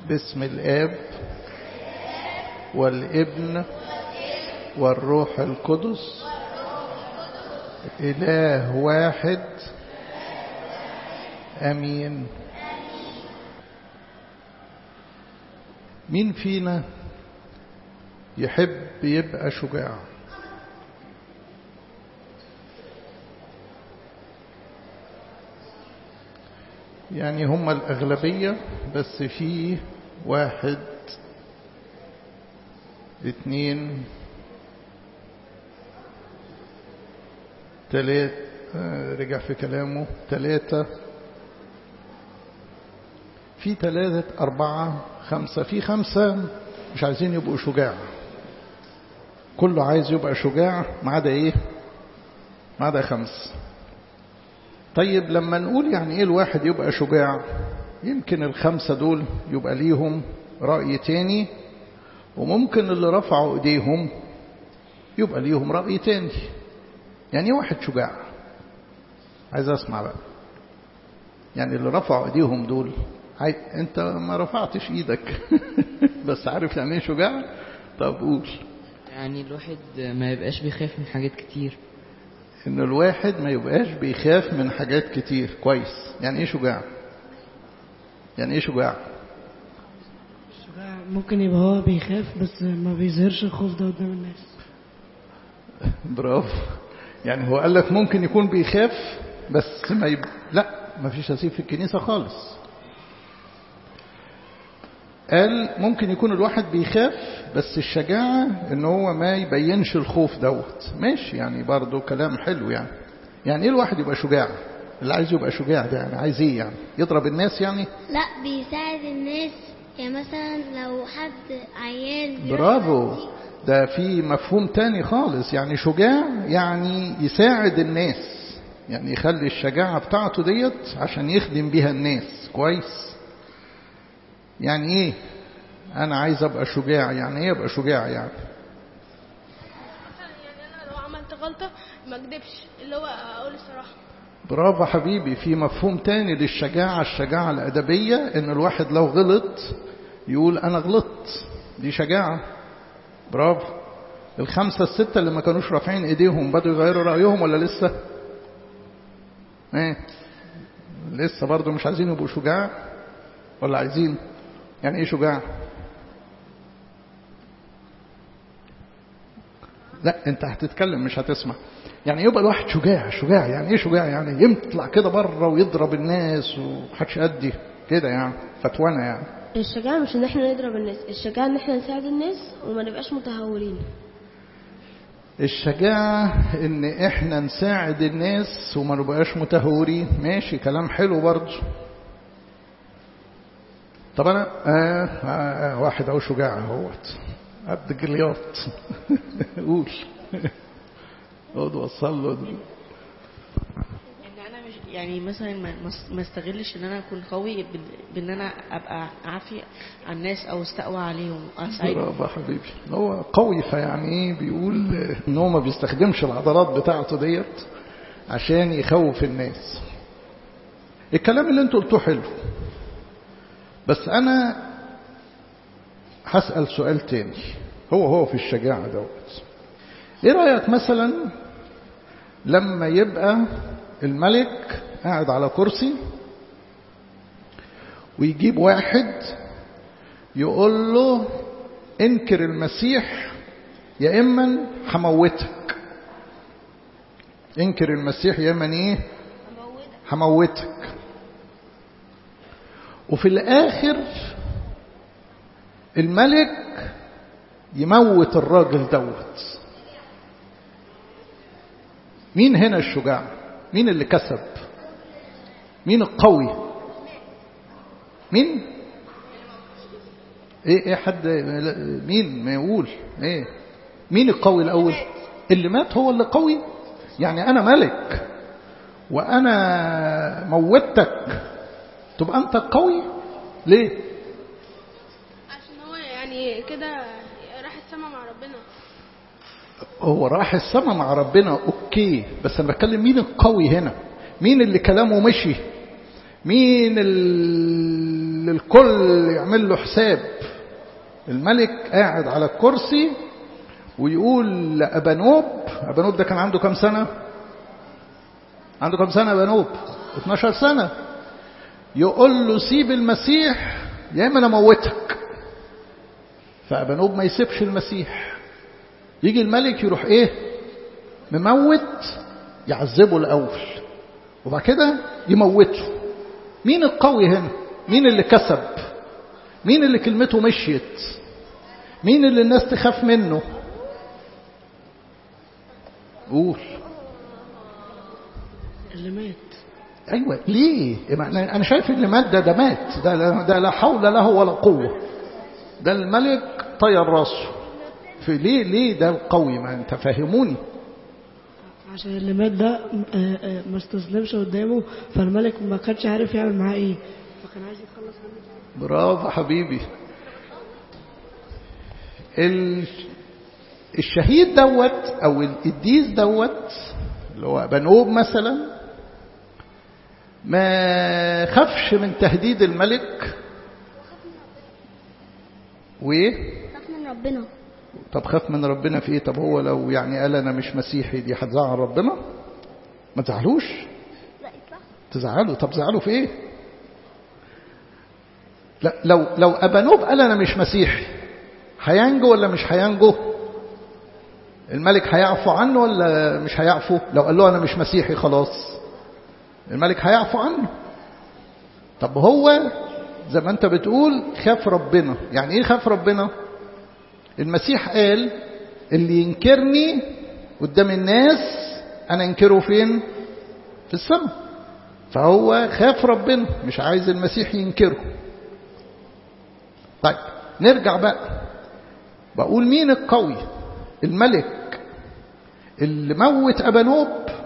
باسم الآب والابن والروح القدس إله واحد آمين. مين فينا يحب يبقى شجاع؟ يعني هم الأغلبية، بس في 1 2 3 رجع في كلامه 3 في 3 4 5 في 5 مش عايزين يبقوا شجاع. كله عايز يبقى شجاع ما عدا ايه؟ ما عدا 5. طيب لما نقول يعني ايه الواحد يبقى شجاع، يمكن ال5 دول يبقى ليهم رأي تاني، وممكن اللي رفعوا ايديهم يبقى ليهم رأي تاني. يعني ايه واحد شجاع؟ عايز اسمع بقى. يعني اللي رفعوا ايديهم دول انت ما رفعتش ايدك بس عارف يعني ايه شجاع؟ طب قول. يعني الواحد ما يبقاش بيخاف من حاجات كتير. ان الواحد ما يبقاش بيخاف من حاجات كتير. كويس. يعني ايه شجاع؟ يعني ايه شجاع؟ الشجاع ممكن يبقى هو بيخاف بس ما بيظهرش الخوف ده قدام الناس. برافو. يعني هو قال لك ممكن يكون بيخاف بس لا، ما فيش هسيب في الكنيسة خالص. قال ممكن يكون الواحد بيخاف بس الشجاعة ان هو ما يبينش الخوف دوت. ماشي، يعني برضو كلام حلو. يعني ايه الواحد يبقى شجاع؟ اللي عايز يبقى شجاع ده يعني عايز ايه؟ يعني يضرب الناس يعني؟ لا، بيساعد الناس. يعني مثلا لو حد عيان. برافو. ده في مفهوم تاني خالص. يعني شجاع يعني يساعد الناس، يعني يخلي الشجاعة بتاعته ديت عشان يخدم بيها الناس. كويس. يعني ايه انا عايز ابقى شجاع؟ يعني ايه ابقى شجاع؟ يعني انا لو عملت غلطة ما اكذبش، اللي هو اقول الصراحة. برافو حبيبي. في مفهوم تاني للشجاعة، الشجاعة الأدبية، ان الواحد لو غلط يقول انا غلطت. دي شجاعة. برافو. 5 6 اللي ما كانوش رافعين ايديهم بدوا يغيروا رأيهم ولا لسه؟ لسه برضو مش عايزين يبقوا شجاع ولا عايزين؟ يعني ايه شجاع؟ لا انت هتتكلم مش هتسمع. يعني يبقى الواحد شجاع. شجاع يعني ايه شجاع؟ يعني يطلع كده بره ويضرب الناس ومحدش قدي كده، يعني فتوانة. يعني الشجاعة مش ان احنا نضرب الناس، الشجاعة ان احنا نساعد الناس وما نبقاش متهورين. الشجاعة ان احنا نساعد الناس وما نبقاش متهورين. ماشي، كلام حلو برضه. طب انا واحد او شجاع اهوت قد جلياط قول اقعد وصل له. يعني انا مش يعني مثلا ما استغلش ان انا اكون قوي بان انا ابقى عافي على الناس او استقوى عليهم اساعدهم. برافو حبيبي. هو قوي، فيعني ايه بيقول ان هو ما بيستخدمش العضلات بتاعته ديت عشان يخوف الناس. الكلام اللي انتوا قلتوه حلو، بس أنا هسأل سؤال تاني. هو في الشجاعة دوت. إيه رأيك مثلا لما يبقى الملك قاعد على كرسي ويجيب واحد يقول له انكر المسيح يا إما هموتك. انكر المسيح يا إما ايه؟ هموتك. وفي الآخر الملك يموت الراجل دوت. مين هنا الشجاع؟ مين اللي كسب؟ مين القوي؟ مين؟ ايه حد مين ما يقول ايه؟ مين القوي الأول؟ اللي مات هو اللي قوي. يعني أنا ملك وأنا موتك تبقى أنت قوي ليه؟ عشان هو يعني كده راح السما مع ربنا. هو راح السما مع ربنا أوكي، بس أنا بتكلم مين القوي هنا؟ مين اللي كلامه مشي؟ مين اللي اللي الكل يعمل له حساب. الملك قاعد على الكرسي ويقول لأبانوب، أبانوب ده كان عنده كم سنة؟ عنده كم سنة أبانوب؟ 12 سنة. يقول له سيب المسيح يا إما أنا موتك. فأبانوب ما يسيبش المسيح. يجي الملك يروح إيه؟ مموت، يعذبه الأول وبعد كده يموته. مين القوي هنا؟ مين اللي كسب؟ مين اللي كلمته مشيت؟ مين اللي الناس تخاف منه؟ قول. اللي مات. ايوه ليه؟ انا شايف اللي مات ده مات، ده لا حول له ولا قوه. ده الملك طير راسه. في ليه ده القوي؟ ما انت فاهموني. عشان اللي مات ده ما استسلمش قدامه، فالملك ما كانش عارف يعمل معاه ايه، فكان عايز يتخلص منه. برافو حبيبي. الشهيد دوت او القديس دوت اللي هو أبانوب مثلا ما خافش من تهديد الملك. وايه؟ خاف من ربنا. طب خاف من ربنا في ايه؟ طب هو لو يعني قال انا مش مسيحي، دي هتزعل ربنا؟ ما تزعلوش. لا اطلع. تزعلوا. طب زعلوا في ايه؟ لا لو أبانوب قال انا مش مسيحي، هينجو ولا مش هينجو؟ الملك هيعفو عنه ولا مش هيعفو؟ لو قال له انا مش مسيحي خلاص الملك هيعفو عنه. طب هو زي ما انت بتقول خاف ربنا. يعني ايه خاف ربنا؟ المسيح قال اللي ينكرني قدام الناس انا انكره فين؟ في السماء. فهو خاف ربنا، مش عايز المسيح ينكره. طيب نرجع بقى، بقول مين القوي؟ الملك اللي موت أبانوب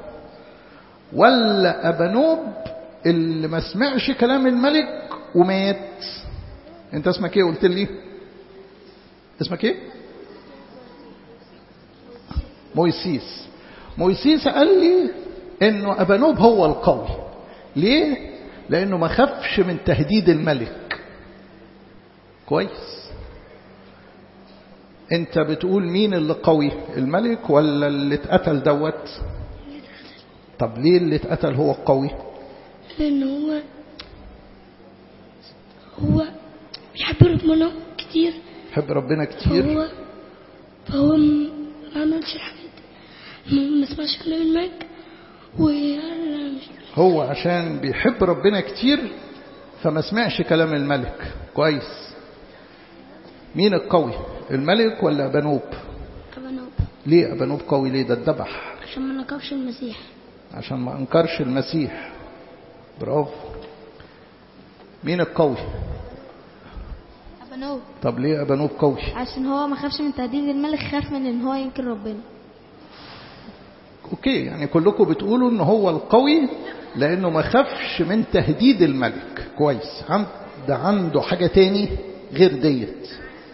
ولا أبانوب اللي ما سمعش كلام الملك ومات؟ انت اسمك ايه قلت لي؟ اسمك ايه؟ مويسيس. مويسيس قال لي انه أبانوب هو القوي. ليه؟ لانه ما خافش من تهديد الملك. كويس. انت بتقول مين اللي قوي؟ الملك ولا اللي اتقتل دوت؟ طب ليه اللي اتقتل هو القوي؟ لأن هو بيحب ربنا كتير. يحب ربنا كتير. فهو ما عملش الحاجات، ما سمعش كلام الملك هو عشان بيحب ربنا كتير فما سمعش كلام الملك. كويس. مين القوي؟ الملك ولا أبانوب؟ أبانوب. ليه أبانوب قوي؟ ليه؟ ده اتذبح. عشان ما نكرش المسيح. عشان ما انكرش المسيح. برافو. مين القوي؟ أبانوب. طب ليه أبانوب قوي؟ عشان هو ما خافش من تهديد الملك، خاف من ان هو ينكر ربنا. اوكي، يعني كلكم بتقولوا ان هو القوي لانه ما خافش من تهديد الملك. كويس. ده عنده حاجة تاني غير ديت.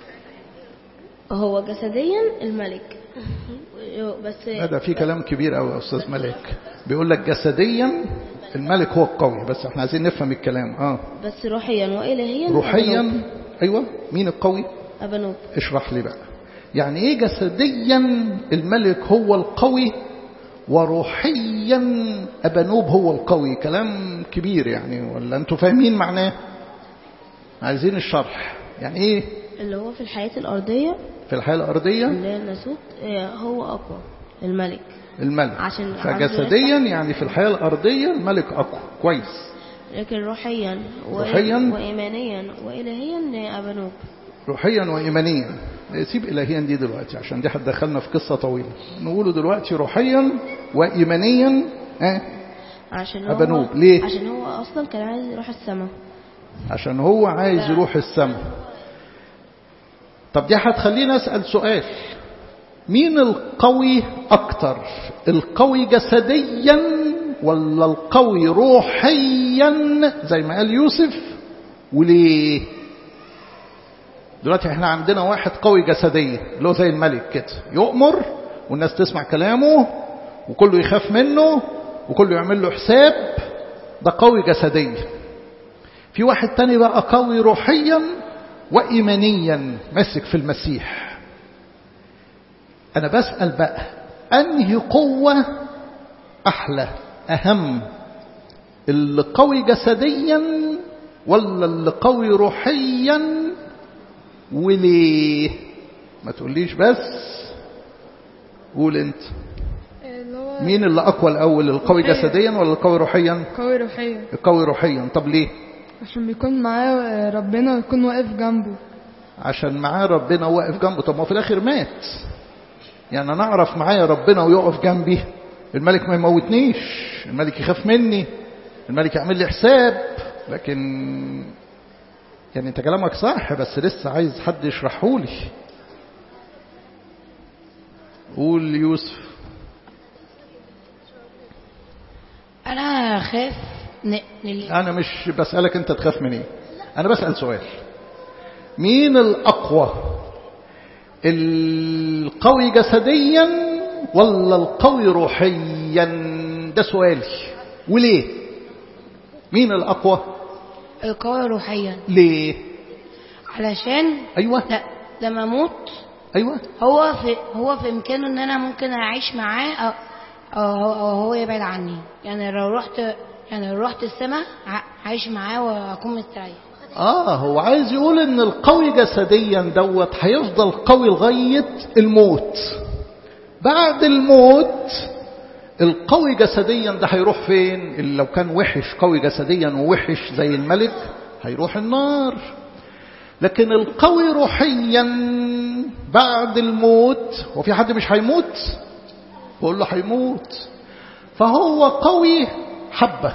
هو جسديا الملك بس هذا في كلام كبير قوي يا استاذ ملاك. بيقول لك جسديا الملك هو القوي، بس احنا عايزين نفهم الكلام. بس روحيا والهيا روحيا أبانوب. ايوه. مين القوي؟ أبانوب. اشرح لي بقى يعني ايه جسديا الملك هو القوي وروحيا أبانوب هو القوي؟ كلام كبير يعني، ولا انتوا فاهمين معناه؟ عايزين الشرح. يعني ايه اللي هو في الحياة الأرضية؟ في الحياة الأرضية اللي هي الناسوت هو أقوى الملك. عشان فجسديا يعني في الحياة الأرضية الملك أقوى. كويس. لكن روحيا وإيمانيا وإلهيا أبانوب. روحيا وإيمانيا. سيب إلهيا دي دلوقتي عشان دي هتدخلنا في قصة طويلة. نقوله دلوقتي روحيا وإيمانيا عشان أبانوب. ليه؟ عشان هو أصلا كان عايز يروح السماء. عشان هو عايز يروح السماء. طب دي هتخلينا أسأل سؤال، مين القوي أكتر؟ القوي جسديا ولا القوي روحيا زي ما قال يوسف؟ وليه؟ دلوقتي احنا عندنا واحد قوي جسديا اللي هو زي الملك كده، يؤمر والناس تسمع كلامه وكله يخاف منه وكله يعمل له حساب، ده قوي جسديا. في واحد تاني بقى قوي روحيا وإيمانيا ماسك في المسيح. أنا بسأل بقى أنهي قوة أحلى أهم، اللي قوي جسديا ولا اللي قوي روحيا؟ وليه؟ ما تقوليش بس، قول انت. مين اللي أقوى الأول، القوي جسديا ولا القوي روحيا؟ قوي روحيا. القوي روحيا. طب ليه؟ عشان بيكون معاه ربنا ويكون واقف جنبه. عشان معاه ربنا واقف جنبه. طب ما في الآخر مات. يعني أنا أعرف معايا ربنا ويقف جنبي، الملك ما يموتنيش، الملك يخاف مني، الملك يعمل لي حساب. لكن يعني انت كلامك صح، بس لسه عايز حد يشرحهولي. قول يوسف. انا خاف انا مش بسألك انت تخاف من ايه، انا بسأل سؤال. مين الاقوى، القوي جسديا ولا القوي روحيا؟ ده سؤالي. وليه؟ مين الاقوى؟ القوي روحيا. ليه؟ علشان ايوه لما اموت ايوه هو في امكانه ان انا ممكن اعيش معاه أو هو يبعد عني. يعني لو رحت السماء عايش معاه واكون مستريح. هو عايز يقول ان القوي جسديا دوت هيفضل قوي لغاية الموت. بعد الموت القوي جسديا ده هيروح فين؟ اللي لو كان وحش قوي جسديا ووحش زي الملك هيروح النار. لكن القوي روحيا بعد الموت، وفي حد مش هيموت؟ بقول له هيموت. فهو قوي حبة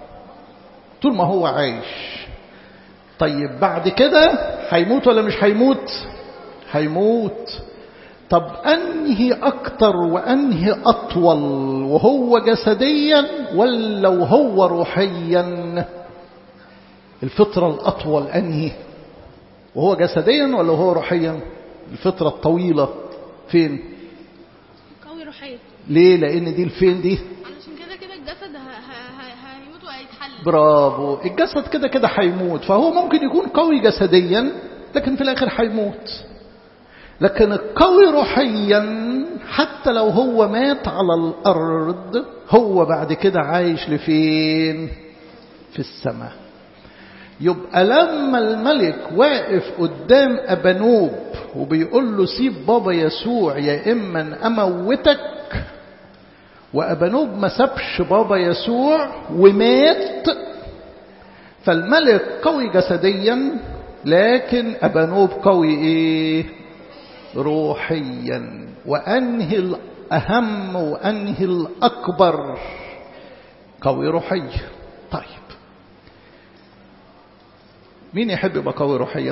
طول ما هو عايش. طيب بعد كده هيموت ولا مش هيموت؟ هيموت. طب أنهي أكتر وأنهي أطول، وهو جسديا ولا وهو روحيا؟ الفترة الأطول أنهي، وهو جسديا ولا وهو روحيا؟ الفترة الطويلة فين؟ قوي روحيا. ليه؟ لأن دي الفين دي علشان كده الجسد هيموت وهيتحلل. برافو. الجسد كده هيموت، فهو ممكن يكون قوي جسديا لكن في الآخر هيموت. لكن القوي روحيا حتى لو هو مات على الأرض هو بعد كده عايش لفين؟ في السماء. يبقى لما الملك واقف قدام أبانوب وبيقول له سيب بابا يسوع يا إما أموتك، وأبانوب ما سابش بابا يسوع ومات، فالملك قوي جسديا لكن أبانوب قوي إيه؟ روحيا. وأنهي الأهم وأنهي الأكبر؟ قوي روحيا. طيب مين يحب يبقى قوي روحيا؟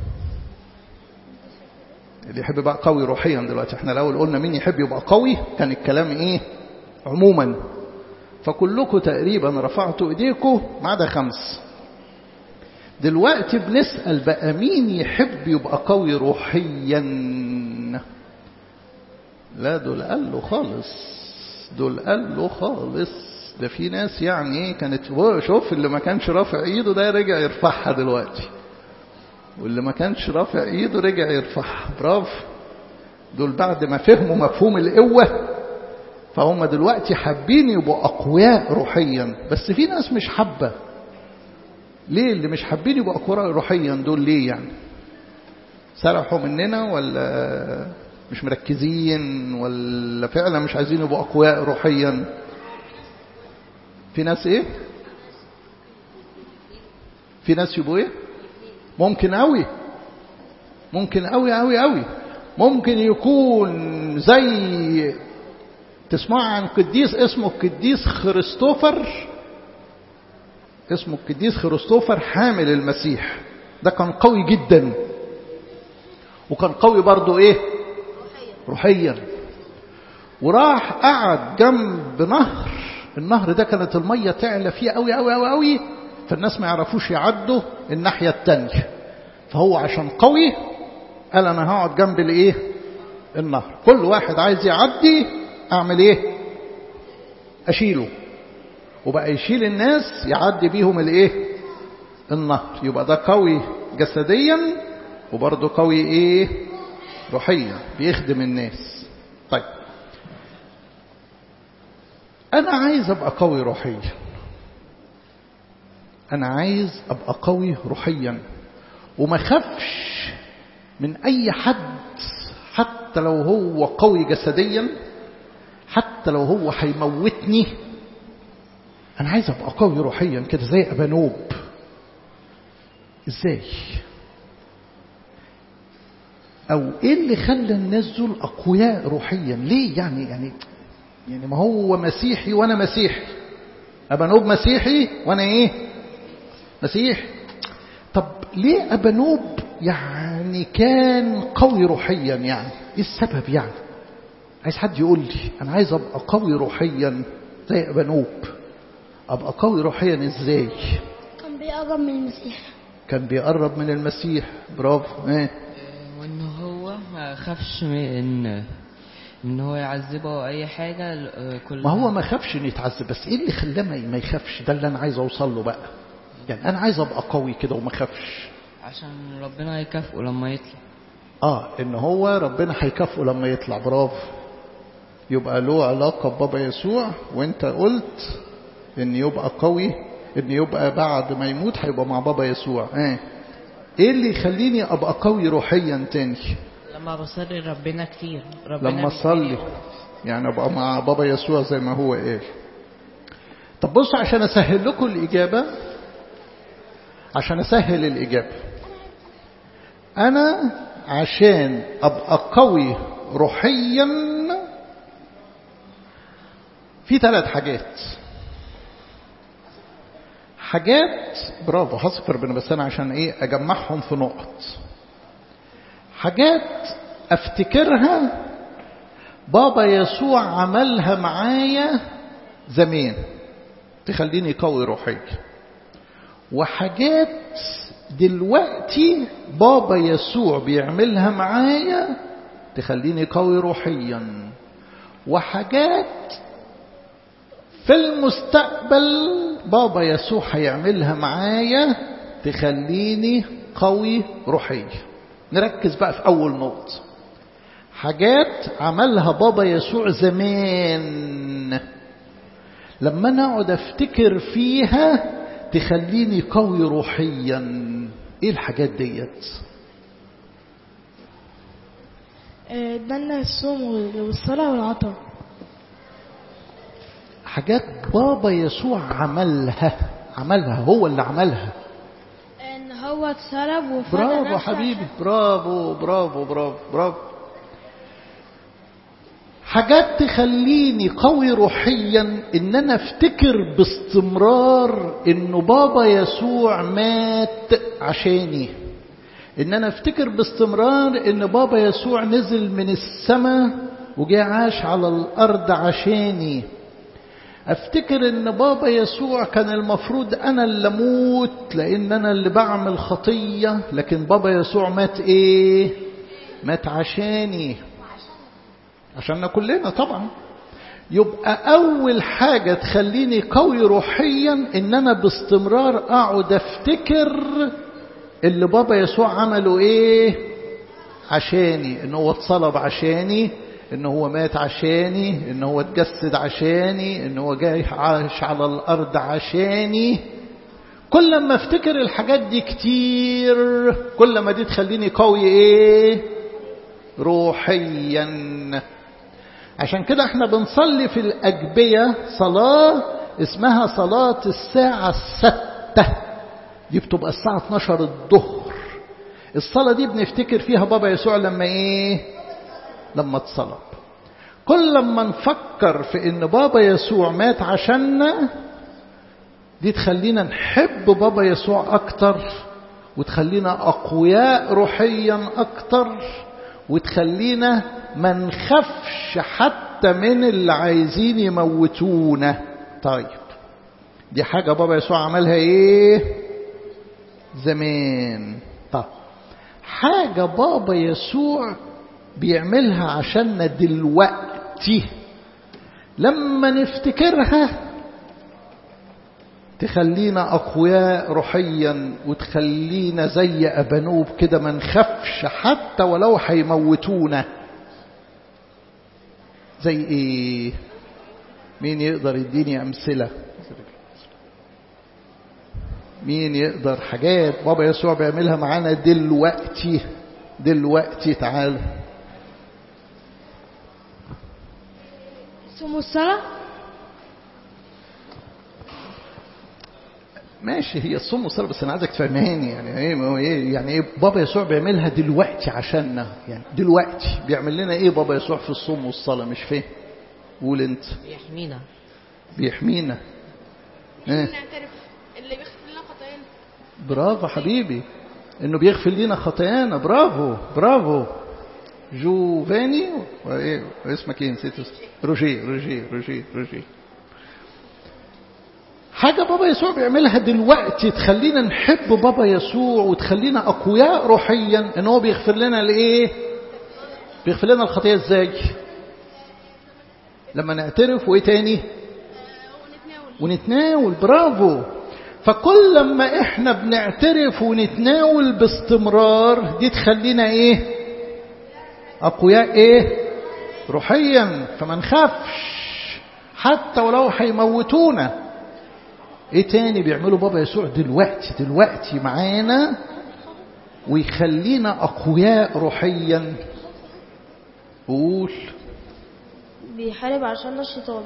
اللي يحب يبقى قوي روحيا دلوقتي. احنا الأول قلنا مين يحب يبقى قوي، كان الكلام ايه عموما، فكلكم تقريبا رفعتوا ايديكم ما عدا 5. دلوقتي بنسأل بقى مين يحب يبقى قوي روحيا؟ لا دول قالوا خالص، ده في ناس يعني كانت شوف اللي ما كانش رافع ايده ده رجع يرفعها دلوقتي، واللي ما كانش رافع ايده رجع يرفعها. برافو. دول بعد ما فهموا مفهوم القوة فهم دلوقتي حابين يبقوا أقوياء روحيا. بس في ناس مش حابة. ليه اللي مش حابين يبقوا أقوياء روحيا دول؟ ليه يعني؟ سرحوا مننا ولا مش مركزين ولا فعلا مش عايزين يبقوا أقوياء روحيا؟ في ناس ايه؟ في ناس يبقوا ايه؟ ممكن قوي ممكن يكون زي تسمع عن قديس اسمه القديس خريستوفر حامل المسيح. ده كان قوي جدا وكان قوي برضو ايه؟ روحيا. وراح قعد جنب نهر، النهر ده كانت المية تعلى فيه قوي قوي قوي قوي، فالناس ما يعرفوش يعدوا الناحية التانية. فهو عشان قوي قال انا هقعد جنب الايه؟ النهر. كل واحد عايز يعدي اعمل ايه؟ اشيله. وبقى يشيل الناس يعدي بيهم الايه؟ النهر. يبقى ده قوي جسديا وبرضه قوي ايه؟ روحيا، بيخدم الناس. طيب انا عايز ابقى قوي روحيا، انا عايز ابقى قوي روحيا وما خافش من اي حد، حتى لو هو قوي جسديا، حتى لو هو هيموتني. انا عايز ابقى قوي روحيا كده زي ابانوب. ازاي؟ او ايه اللي خلى الناس دول اقوياء روحيا؟ ليه؟ يعني ما هو مسيحي وانا مسيحي، ابانوب مسيحي وانا ايه؟ مسيحي. طب ليه ابانوب يعني كان قوي روحيا؟ يعني ايه السبب؟ يعني عايز حد يقول لي. انا عايز ابقى قوي روحيا زي ابانوب. ابقى قوي روحيا ازاي؟ كان بيقرب من المسيح. كان بيقرب من المسيح. برافو. وان هو ما خافش ان هو يعذبه او اي حاجه. ما هو ما خافش ان يتعذب، بس ايه اللي خلاه ما يخافش؟ ده اللي انا عايز اوصل له بقى. يعني انا عايز ابقى قوي كده وما خافش عشان ربنا هيكافئه لما يطلع. ان هو ربنا هيكافئه لما يطلع. برافو. يبقى له علاقه ببابا يسوع. وانت قلت ان يبقى قوي، ان يبقى بعد ما يموت هيبقى مع بابا يسوع. ايه اللي يخليني ابقى قوي روحيا تاني؟ لما بصلي ربنا كتير. لما اصلي يعني ابقى مع بابا يسوع زي ما هو قال. طب بص، عشان اسهل لكم الاجابه، عشان اسهل الاجابه، انا عشان ابقى قوي روحيا في 3 حاجات. برافو، حسب ربنا. بس انا عشان ايه اجمعهم في نقط. حاجات افتكرها بابا يسوع عملها معايا زمان تخليني قوي روحيا، وحاجات دلوقتي بابا يسوع بيعملها معايا تخليني قوي روحيا، وحاجات في المستقبل بابا يسوع هيعملها معايا تخليني قوي روحيا. نركز بقى في أول نقطة. حاجات عملها بابا يسوع زمان لما أنا أقعد أفتكر فيها تخليني قوي روحيا. إيه الحاجات ديت؟ ادانا الصوم والصلاة والعطاء. حاجات بابا يسوع عملها هو اللي عملها. ان هو اتصلب وفدى برافو حبيبي، برافو برافو برافو برافو. حاجات تخليني قوي روحيا ان انا افتكر باستمرار انه بابا يسوع مات عشاني، ان انا افتكر باستمرار ان بابا يسوع نزل من السماء وجاء عاش على الارض عشاني. افتكر ان بابا يسوع كان المفروض انا اللي اموت لان انا اللي بعمل خطية، لكن بابا يسوع مات ايه؟ مات عشاني، عشاننا كلنا طبعا. يبقى اول حاجة تخليني قوي روحيا ان انا باستمرار اقعد افتكر اللي بابا يسوع عمله ايه عشاني، ان هو اتصلب عشاني، ان هو مات عشاني، ان هو اتجسد عشاني، ان هو جاي عاش على الارض عشاني. كل ما افتكر الحاجات دي كتير كل ما دي تخليني قوي ايه روحيا. عشان كده احنا بنصلي في الأجبية صلاة اسمها صلاة الساعة 6، دي بتبقى الساعة 12 الظهر. الصلاة دي بنفتكر فيها بابا يسوع لما ايه؟ لما اتصلب. كل ما نفكر في ان بابا يسوع مات عشاننا دي تخلينا نحب بابا يسوع اكتر، وتخلينا اقوياء روحيا اكتر، وتخلينا ما نخافش حتى من اللي عايزين يموتونا. طيب دي حاجة بابا يسوع عملها ايه زمان. طيب حاجة بابا يسوع بيعملها عشاننا دلوقتي لما نفتكرها تخلينا أقوياء روحيا وتخلينا زي أبانوب كده ما نخافش حتى ولو هيموتونا. زي إيه؟ مين يقدر يديني أمثلة؟ مين يقدر حاجات بابا يسوع بيعملها معانا دلوقتي تعال. الصوم والصلاة. ماشي، هي الصوم والصلاة، بس أنا عايزك تفهماني يعني إيه بابا يسوع بيعملها دلوقتي عشاننا. يعني دلوقتي بيعمل لنا إيه بابا يسوع في الصوم والصلاة؟ مش فاهم. قول أنت. بيحمينا. نعترف اللي بيغفر لنا خطايانا. برافو حبيبي، إنه بيغفر لنا خطايانا. برافو. جوفاني وإيه اسمك إيه؟ نسيت. روجي. حاجة بابا يسوع بيعملها دلوقتي تخلينا نحب بابا يسوع وتخلينا أقوياء روحيا، إن هو بيغفر لنا الإيه؟ بيغفر لنا الخطيئة إزاي؟ لما نعترف. وإيه تاني؟ ونتناول. برافو. فكل لما إحنا بنعترف ونتناول باستمرار دي تخلينا إيه؟ أقوياء إيه؟ روحيا، فما نخافش حتى ولو هيموتونا. ايه تاني بيعمله بابا يسوع دلوقتي معانا ويخلينا اقوياء روحيا؟ قول. بيحارب عشان الشيطان.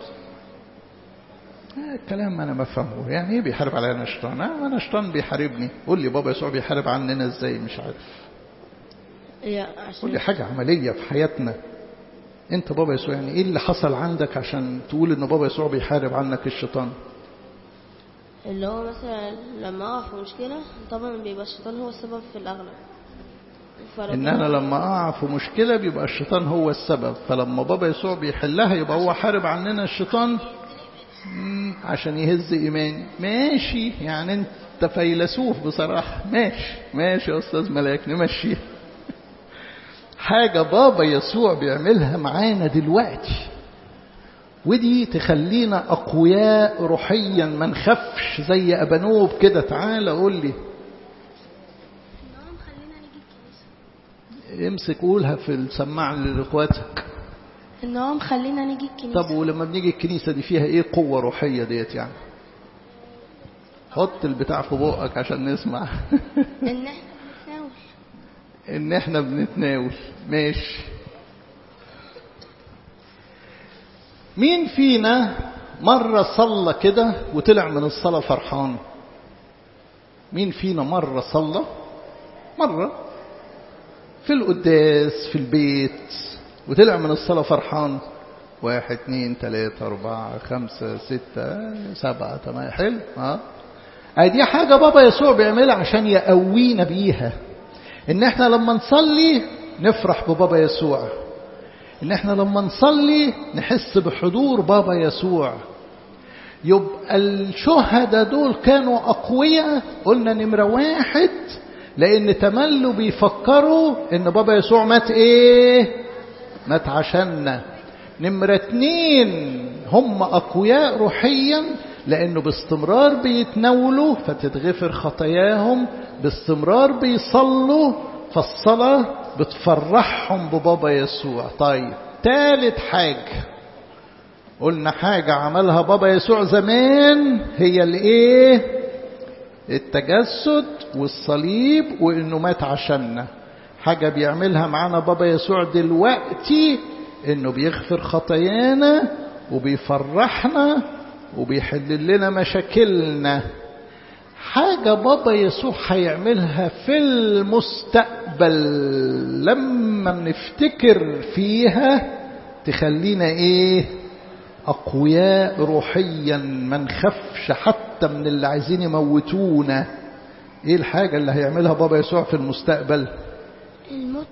الكلام انا ما فهمه. يعني ايه بيحارب علينا الشيطان؟ انا الشيطان بيحاربني. قول لي بابا يسوع بيحارب عننا ازاي؟ مش عارف. قول لي حاجة عملية في حياتنا. انت بابا يسوع يعني ايه اللي حصل عندك عشان تقول ان بابا يسوع بيحارب عنك الشيطان؟ اللي هو مثلا لما اقع في مشكلة طبعا بيبقى الشيطان هو السبب في الأغلب. إن أنا لما أقع في مشكلة بيبقى الشيطان هو السبب، فلما بابا يسوع بيحلها يبقى هو حارب عننا الشيطان عشان يهز إيماني. ماشي، يعني أنت فيلسوف بصراحة. ماشي يا أستاذ ملاك، نمشي. حاجة بابا يسوع بيعملها معانا دلوقتي ودي تخلينا أقوياء روحيا ما نخافش زي أبانوب كده. تعال قول لي. امسك قولها في السماعة لإخواتك. إن هو مخلينا نيجي الكنيسة. طب ولما بنيجي الكنيسة دي فيها إيه قوة روحية ديت يعني؟ حط البتاع في بقك عشان نسمع. إن إحنا بنتناول. ماشي. مين فينا مرة صلى كده وطلع من الصلاة فرحان؟ مين فينا مرة صلى مرة في القداس في البيت وطلع من الصلاة فرحان؟ 1 2 3 4 5 6 7 8. حلو. دي حاجة بابا يسوع بيعملها عشان يقوينا بيها، ان احنا لما نصلي نفرح ببابا يسوع، ان احنا لما نصلي نحس بحضور بابا يسوع. يبقى الشهداء دول كانوا أقوياء. قلنا نمرة 1 لأن تملوا بيفكروا ان بابا يسوع مات ايه؟ مات عشاننا. نمرة 2 هم أقوياء روحيا لأنه باستمرار بيتناولوا فتتغفر خطاياهم، باستمرار بيصلوا فالصلاة بتفرحهم ببابا يسوع. طيب 3 حاجة قلنا حاجة عملها بابا يسوع زمان هي الايه؟ التجسد والصليب وانه مات عشاننا. حاجة بيعملها معنا بابا يسوع دلوقتي انه بيغفر خطايانا وبيفرحنا وبيحل لنا مشاكلنا. حاجة بابا يسوع هيعملها في المستقبل لما نفتكر فيها تخلينا ايه؟ أقوياء روحيا ما نخافش حتى من اللي عايزين يموتونا. ايه الحاجة اللي هيعملها بابا يسوع في المستقبل؟ الموت.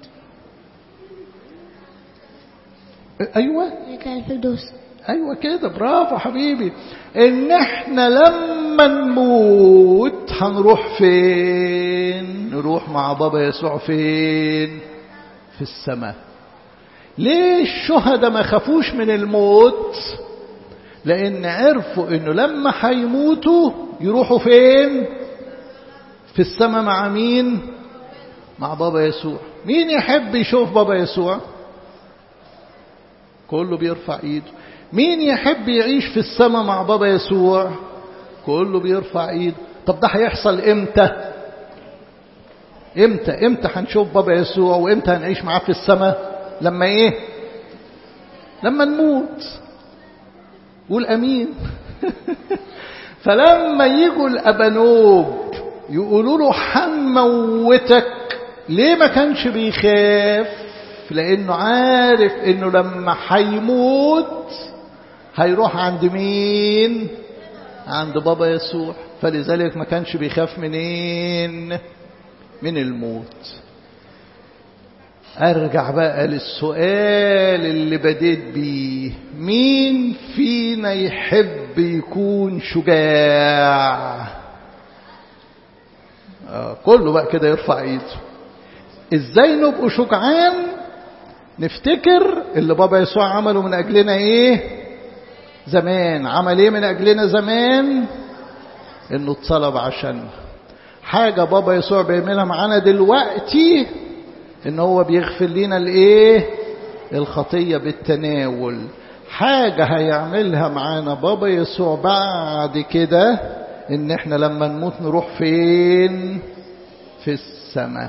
ايوه كان الفردوس. ايوه كده، برافو حبيبي. ان احنا لما نموت هنروح فين؟ نروح مع بابا يسوع فين؟ في السماء. ليه الشهداء ما خافوش من الموت؟ لان عرفوا انه لما هيموتوا يروحوا فين؟ في السماء مع مين؟ مع بابا يسوع. مين يحب يشوف بابا يسوع؟ كله بيرفع ايده. مين يحب يعيش في السماء مع بابا يسوع؟ كله بيرفع ايده. طب ده هيحصل امتى؟ امتى هنشوف بابا يسوع وامتى هنعيش معاه في السماء؟ لما ايه؟ لما نموت. قول امين. فلما يجوا الابنوب يقولوا له هنموتك، ليه ما كانش بيخاف؟ لانه عارف انه لما هيموت هيروح عند مين؟ عند بابا يسوع. فلذلك ما كانش بيخاف منين؟ من الموت. ارجع بقى للسؤال اللي بديت بيه، مين فينا يحب يكون شجاع؟ كله بقى كده يرفع ايده. ازاي نبقوا شجعان؟ نفتكر اللي بابا يسوع عمله من اجلنا ايه زمان. عمل ايه من اجلنا زمان؟ انه اتصلب عشان حاجة بابا يسوع بيعملها معانا دلوقتي، ان هو بيغفر لنا الايه؟ الخطية بالتناول. حاجة هيعملها معانا بابا يسوع بعد كده، ان احنا لما نموت نروح فين؟ في السماء.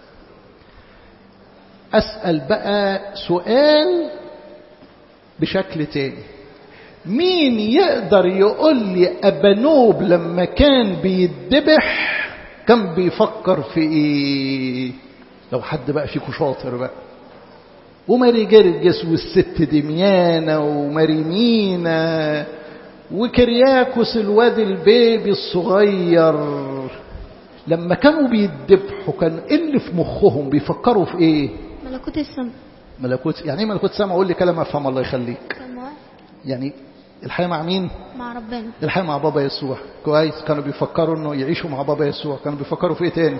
اسأل بقى سؤال بشكل تاني، مين يقدر يقول لي أبنوب لما كان بيتذبح كان بيفكر في ايه؟ لو حد بقى فيكم شاطر بقى. وماري جرجس والست دميانة وماريمينا وكرياكوس الواد البيبي الصغير، لما كانوا بيتذبحوا كان اللي في مخهم بيفكروا في ايه؟ ملكوت السماء. ملكوت يعني ايه ملكوت السماء؟ قول لي كلمة افهم الله يخليك. يعني الحياة مع مين؟ مع ربنا. الحياة مع بابا يسوع. كويس. كانوا بيفكروا انه يعيشوا مع بابا يسوع. كانوا بيفكروا في ايه تاني؟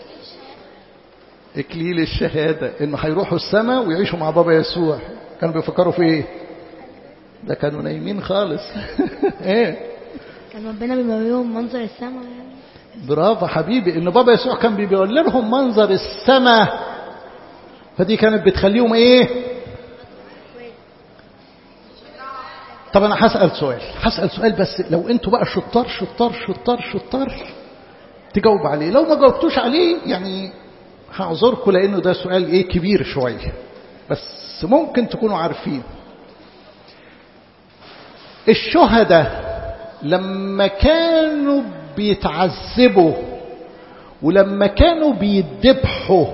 اكليل الشهادة، انه هيروحوا السماء ويعيشوا مع بابا يسوع. كانوا بيفكروا في ايه؟ ده كانوا نايمين خالص. ايه؟ كان ربنا بيوريهم منظر السماء يعني. برافو حبيبي، ان بابا يسوع كان بيقول لهم منظر السماء، فدي كانت بتخليهم ايه؟ طب انا هسأل سؤال بس لو انتوا بقى شطار تجاوب عليه. لو ما جاوبتوش عليه يعني هعذركم، لانه ده سؤال ايه كبير شوية، بس ممكن تكونوا عارفين. الشهداء لما كانوا بيتعذبوا ولما كانوا بيتذبحوا،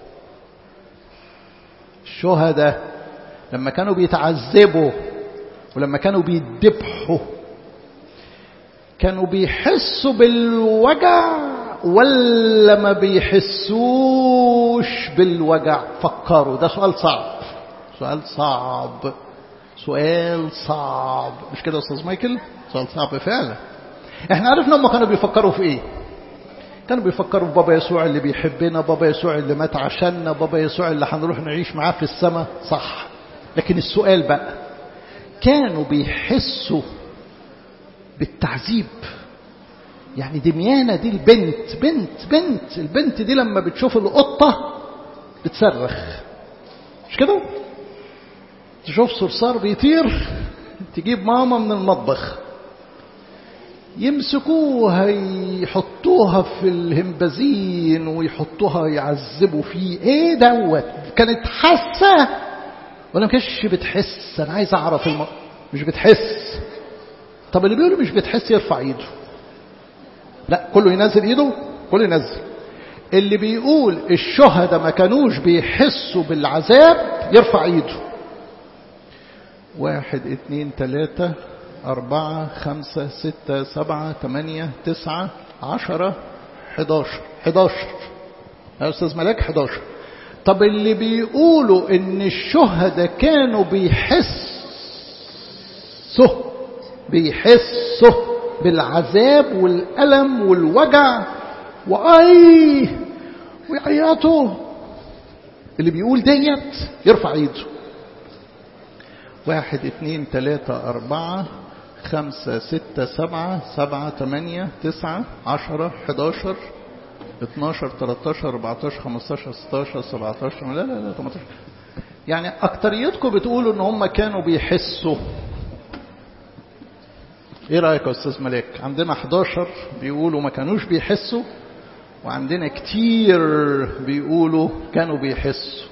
الشهداء لما كانوا بيتعذبوا ولما كانوا بيتذبحوا كانوا بيحسوا بالوجع ولا ما بيحسوش بالوجع؟ فكروا. ده سؤال صعب مش كده يا أستاذ مايكل؟ سؤال صعب فعلا. احنا عرفنا هم كانوا بيفكروا في ايه. كانوا بيفكروا في بابا يسوع اللي بيحبنا، بابا يسوع اللي مات عشاننا، بابا يسوع اللي هنروح نعيش معاه في السماء. صح. لكن السؤال بقى، كانوا بيحسوا بالتعذيب؟ يعني دميانة دي البنت دي لما بتشوف القطة بتصرخ، مش كده؟ تشوف صرصار بيطير تجيب ماما من المطبخ، يمسكوها يحطوها في الهمبازين ويحطوها يعذبوا فيه. ايه دوت؟ كانت حاسة ولا ما كانتش بتحس؟ انا عايز اعرف مش بتحس. طب اللي بيقولوا مش بتحس يرفع ايده. لا، كله ينزل ايده، كله ينزل. اللي بيقول الشهداء ما كانوش بيحسوا بالعذاب يرفع ايده. 1 2 3 4 5 6 7 8 9 10 11 يا أستاذ ملاك 11. طب اللي بيقولوا ان الشهداء كانوا بيحسوا بالعذاب والألم والوجع ويعيطوا، اللي بيقول ديت يرفع ايده. 1 2 3 4 5 6 7 7 8 9 10 11 12 13 14 15 16 17 لا 18. يعني أكتريتكم بتقولوا إن هم كانوا بيحسوا. إيه رأيك يا أستاذ ملاك؟ عندنا 11 بيقولوا ما كانوش بيحسوا، وعندنا كتير بيقولوا كانوا بيحسوا.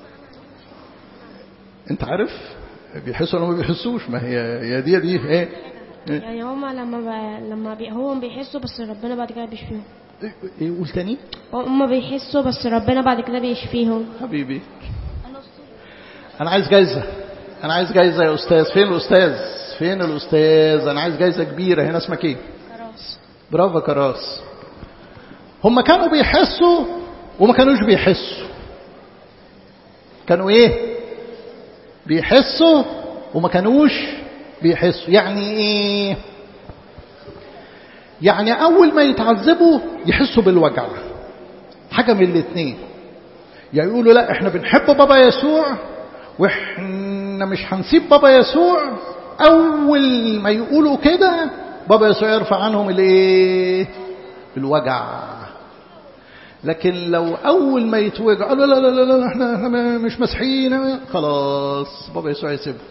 أنت عارف بيحسوا ولا ما بيحسوش؟ ما هي دي إيه؟ يعني هما لما هم بيحسوا بس ربنا بعد كده بيشفيهم. إيه قول تاني؟ هما بيحسوا بس ربنا بعد كده بيشفيهم. حبيبي أنا عايز جايزة، أنا عايز جايزة يا أستاذ. فين الأستاذ؟ فين الأستاذ؟ أنا عايز جايزة كبيرة. هنا اسمك إيه؟ كراس. برافو كراس. هم كانوا بيحسوا وما كانوش بيحسوا. كانوا إيه؟ بيحسوا وما كانوش بيحسوا. يعني إيه؟ يعني أول ما يتعذبوا يحسوا بالوجع. حاجة من الاثنين، يعني يقولوا لا إحنا بنحب بابا يسوع وإحنا مش هنسيب بابا يسوع. أول ما يقولوا كده بابا يسوع يرفع عنهم الإيه؟ الوجع. لكن لو أول ما يتوجع قالوا لا لا لا لا إحنا مش مسيحيين، خلاص بابا يسوع يسيبهم.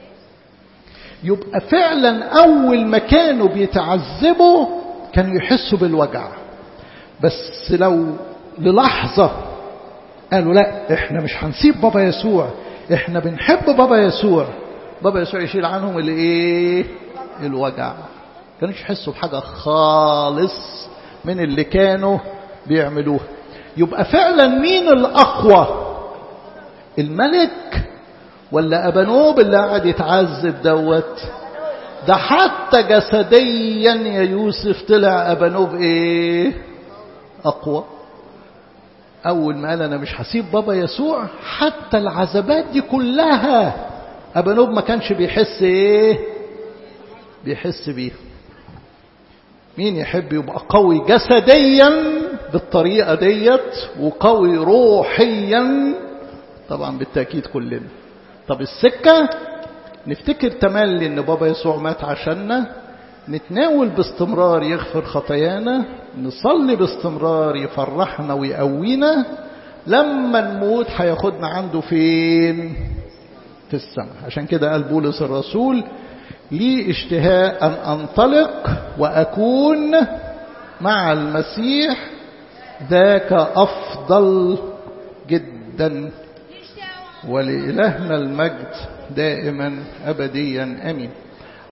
يبقى فعلا أول ما كانوا بيتعذبوا كانوا يحسوا بالوجع، بس لو للحظة قالوا لا إحنا مش هنسيب بابا يسوع، إحنا بنحب بابا يسوع، بابا يسوع يشيل عنهم الإيه؟ الوجع. كانوش يحسوا بحاجة خالص من اللي كانوا بيعملوه. يبقى فعلا مين الأقوى؟ الملك ولا أبانوب اللي قاعد يتعذب دوت؟ ده حتى جسديا يا يوسف طلع أبانوب إيه؟ أقوى. أول ما قال أنا مش هسيب بابا يسوع، حتى العذابات دي كلها أبانوب ما كانش بيحس إيه؟ بيحس بيه. مين يحب يبقى قوي جسديا بالطريقة ديت وقوي روحيا؟ طبعا بالتأكيد كلنا. طب السكة نفتكر تملي ان بابا يسوع مات عشاننا، نتناول باستمرار يغفر خطايانا، نصلي باستمرار يفرحنا ويقوينا، لما نموت هياخدنا عنده فين؟ في السماء. عشان كده قال بولس الرسول لي اشتهاء أن أنطلق وأكون مع المسيح، ذاك أفضل جدا. ولإلهنا المجد دائما أبديا آمين.